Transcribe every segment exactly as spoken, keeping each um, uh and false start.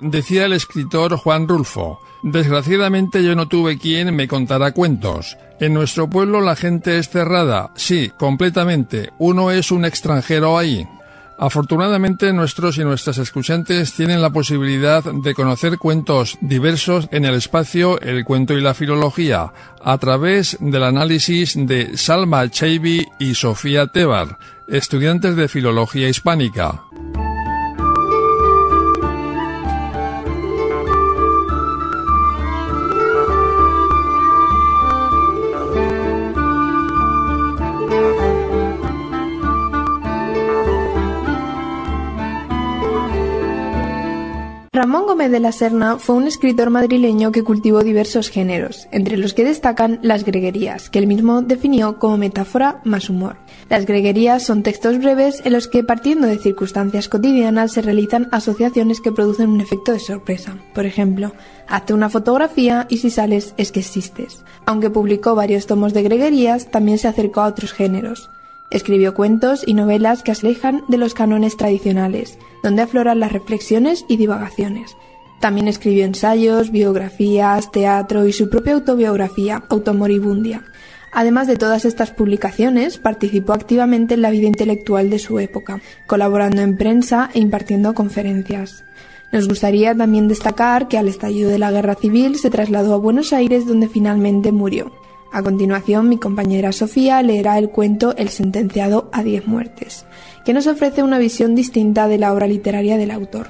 decía el escritor Juan Rulfo: desgraciadamente yo no tuve quien me contara cuentos. En nuestro pueblo la gente es cerrada, sí, completamente. Uno es un extranjero ahí. Afortunadamente nuestros y nuestras escuchantes tienen la posibilidad de conocer cuentos diversos en el espacio El cuento y la filología, a través del análisis de Salma Cheibi y Sofía Tebar, estudiantes de Filología Hispánica. Ramón Gómez de la Serna fue un escritor madrileño que cultivó diversos géneros, entre los que destacan las greguerías, que él mismo definió como metáfora más humor. Las greguerías son textos breves en los que, partiendo de circunstancias cotidianas, se realizan asociaciones que producen un efecto de sorpresa. Por ejemplo, hazte una fotografía y si sales es que existes. Aunque publicó varios tomos de greguerías, también se acercó a otros géneros. Escribió cuentos y novelas que se alejan de los cánones tradicionales, donde afloran las reflexiones y divagaciones. También escribió ensayos, biografías, teatro y su propia autobiografía, Automoribundia. Además de todas estas publicaciones, participó activamente en la vida intelectual de su época, colaborando en prensa e impartiendo conferencias. Nos gustaría también destacar que al estallido de la Guerra Civil se trasladó a Buenos Aires, donde finalmente murió. A continuación, mi compañera Sofía leerá el cuento El sentenciado a diez muertes, que nos ofrece una visión distinta de la obra literaria del autor.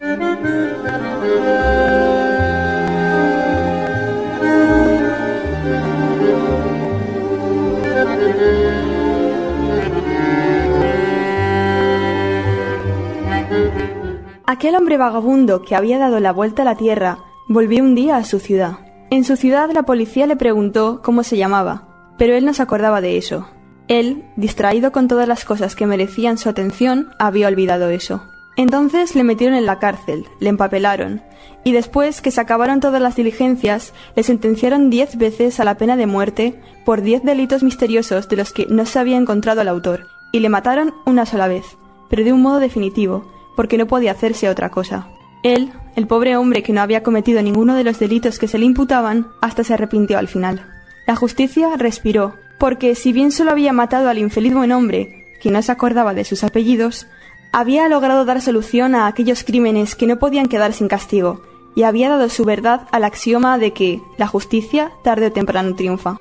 Aquel hombre vagabundo que había dado la vuelta a la tierra volvió un día a su ciudad. En su ciudad la policía le preguntó cómo se llamaba, pero él no se acordaba de eso. Él, distraído con todas las cosas que merecían su atención, había olvidado eso. Entonces le metieron en la cárcel, le empapelaron, y después que se acabaron todas las diligencias, le sentenciaron diez veces a la pena de muerte por diez delitos misteriosos de los que no se había encontrado el autor, y le mataron una sola vez, pero de un modo definitivo, porque no podía hacerse otra cosa. Él, el pobre hombre que no había cometido ninguno de los delitos que se le imputaban, hasta se arrepintió al final. La justicia respiró, porque si bien solo había matado al infeliz buen hombre, que no se acordaba de sus apellidos, había logrado dar solución a aquellos crímenes que no podían quedar sin castigo, y había dado su verdad al axioma de que la justicia tarde o temprano triunfa.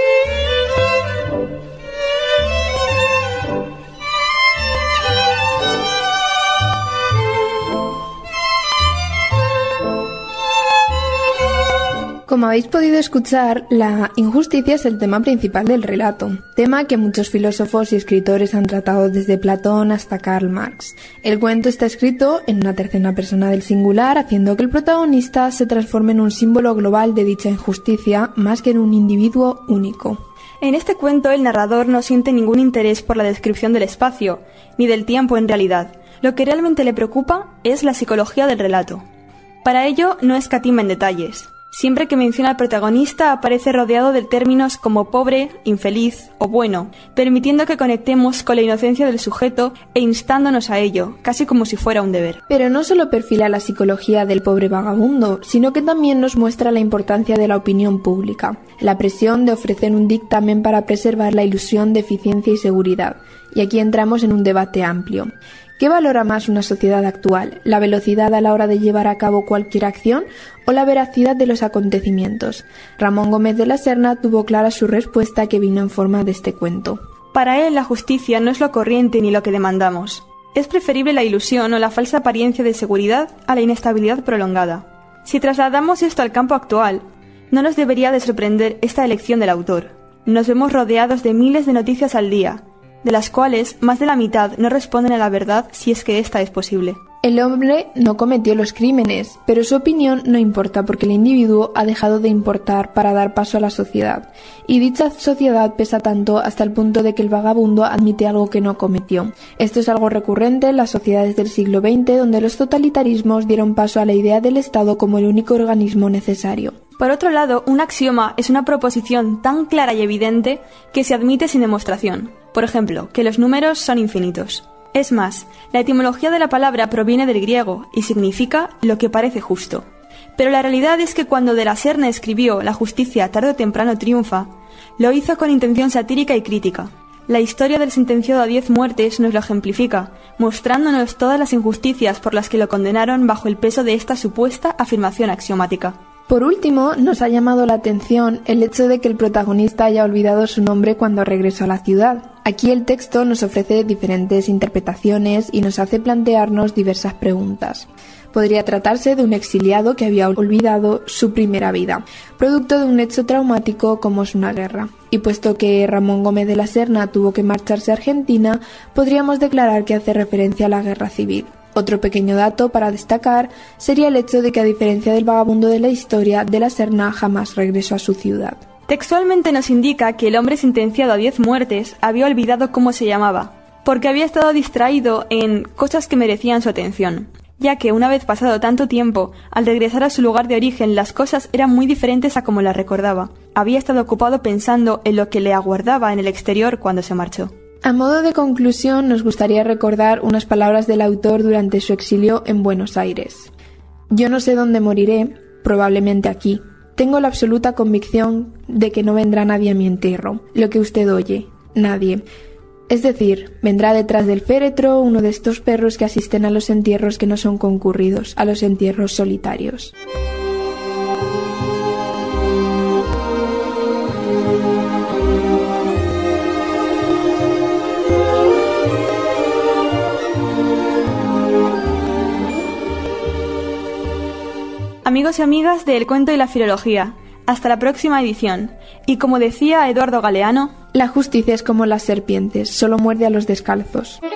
Como habéis podido escuchar, la injusticia es el tema principal del relato, tema que muchos filósofos y escritores han tratado desde Platón hasta Karl Marx. El cuento está escrito en una tercera persona del singular, haciendo que el protagonista se transforme en un símbolo global de dicha injusticia, más que en un individuo único. En este cuento el narrador no siente ningún interés por la descripción del espacio, ni del tiempo en realidad. Lo que realmente le preocupa es la psicología del relato. Para ello no escatima en detalles. Siempre que menciona al protagonista aparece rodeado de términos como pobre, infeliz o bueno, permitiendo que conectemos con la inocencia del sujeto e instándonos a ello, casi como si fuera un deber. Pero no solo perfila la psicología del pobre vagabundo, sino que también nos muestra la importancia de la opinión pública, la presión de ofrecer un dictamen para preservar la ilusión de eficiencia y seguridad. Y aquí entramos en un debate amplio. ¿Qué valora más una sociedad actual? ¿La velocidad a la hora de llevar a cabo cualquier acción o la veracidad de los acontecimientos? Ramón Gómez de la Serna tuvo clara su respuesta, que vino en forma de este cuento. Para él la justicia no es lo corriente ni lo que demandamos. Es preferible la ilusión o la falsa apariencia de seguridad a la inestabilidad prolongada. Si trasladamos esto al campo actual, no nos debería de sorprender esta elección del autor. Nos vemos rodeados de miles de noticias al día, de las cuales más de la mitad no responden a la verdad, si es que esta es posible. El hombre no cometió los crímenes, pero su opinión no importa porque el individuo ha dejado de importar para dar paso a la sociedad, y dicha sociedad pesa tanto hasta el punto de que el vagabundo admite algo que no cometió. Esto es algo recurrente en las sociedades del siglo veinte, donde los totalitarismos dieron paso a la idea del Estado como el único organismo necesario. Por otro lado, un axioma es una proposición tan clara y evidente que se admite sin demostración. Por ejemplo, que los números son infinitos. Es más, la etimología de la palabra proviene del griego y significa lo que parece justo. Pero la realidad es que cuando De la Serna escribió La justicia tarde o temprano triunfa, lo hizo con intención satírica y crítica. La historia del sentenciado a diez muertes nos lo ejemplifica, mostrándonos todas las injusticias por las que lo condenaron bajo el peso de esta supuesta afirmación axiomática. Por último, nos ha llamado la atención el hecho de que el protagonista haya olvidado su nombre cuando regresó a la ciudad. Aquí el texto nos ofrece diferentes interpretaciones y nos hace plantearnos diversas preguntas. Podría tratarse de un exiliado que había olvidado su primera vida, producto de un hecho traumático como es una guerra. Y puesto que Ramón Gómez de la Serna tuvo que marcharse a Argentina, podríamos declarar que hace referencia a la guerra civil. Otro pequeño dato para destacar sería el hecho de que, a diferencia del vagabundo de la historia, De la Serna jamás regresó a su ciudad. Textualmente nos indica que el hombre sentenciado a diez muertes había olvidado cómo se llamaba, porque había estado distraído en cosas que merecían su atención, ya que una vez pasado tanto tiempo, al regresar a su lugar de origen las cosas eran muy diferentes a como las recordaba. Había estado ocupado pensando en lo que le aguardaba en el exterior cuando se marchó. A modo de conclusión, nos gustaría recordar unas palabras del autor durante su exilio en Buenos Aires. Yo no sé dónde moriré, probablemente aquí. Tengo la absoluta convicción de que no vendrá nadie a mi entierro. Lo que usted oye, nadie. Es decir, vendrá detrás del féretro uno de estos perros que asisten a los entierros que no son concurridos, a los entierros solitarios. Amigos y amigas de El Cuento y la Filología, hasta la próxima edición. Y como decía Eduardo Galeano, la justicia es como las serpientes, solo muerde a los descalzos.